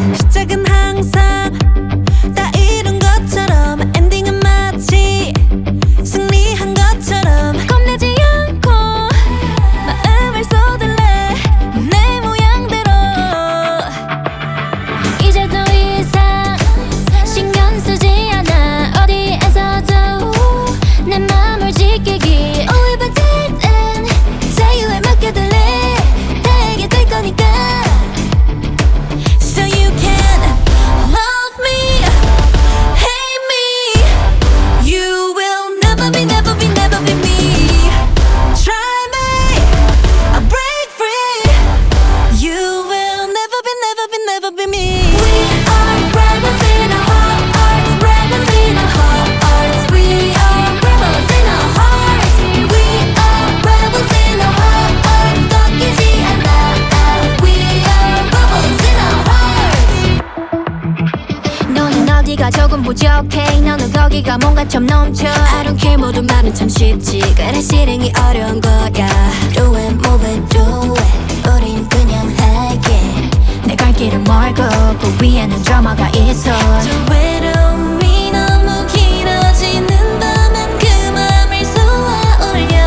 시작은 항상 다 이룬 것처럼 엔딩은 마치 승리한 것처럼 겁내지 않고 마음을 쏟을래 내 모양대로 이제 더 이상 신경 쓰지 않아 어디에서도 내 맘을 지키기 Only but till then 자유에 맡겨둘래 다 알게 될 거니까 So you can love me, hate me You will never be, never be, never be me Try me, I'll break free You will never be, never be, never be me We are rebels in our hearts Rebels in our hearts We are rebels in our hearts We are rebels in our hearts 꺾이지 않아 We are rebels in our hearts 너는 어디가 조금 부족해 너는 거기가 뭔가 좀 넘쳐 I don't care 모든 말은 참 쉽지 그래 실행이 어려운 거야 Do it, move it, do it 우린 그냥 할게 내 갈 길은 멀고 그 위에는 드라마가 있어 저 외로움이 너무 길어지는다면 그 맘을 쏘아 올려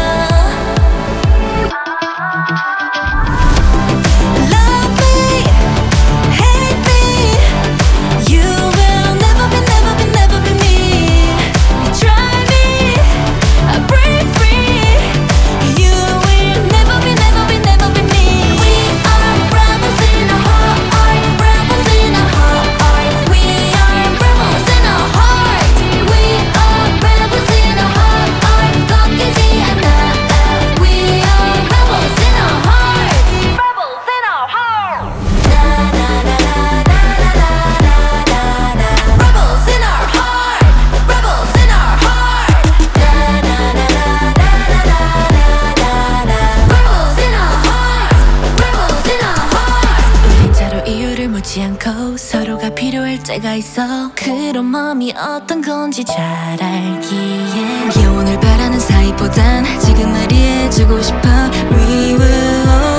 Love me, hate me You will never be, never be, never be me Try me, I'll break free You will never be, never be, never be me We are rebels in our hearts Rebels in our hearts We are rebels in our hearts We are rebels in our hearts 꺾이지 않아 We are rebels in our hearts Rebels in our hearts Rebels in our heart, rebels in our heart. Rebels in our heart, rebels in our heart. 우린 서로 이유를 묻지 않고 서로가 필요할 때가 있어. 그런 마음이 어떤 건지 잘 알기에 영원을 바라는 사이보단 지금을 이해해주고 싶어. We will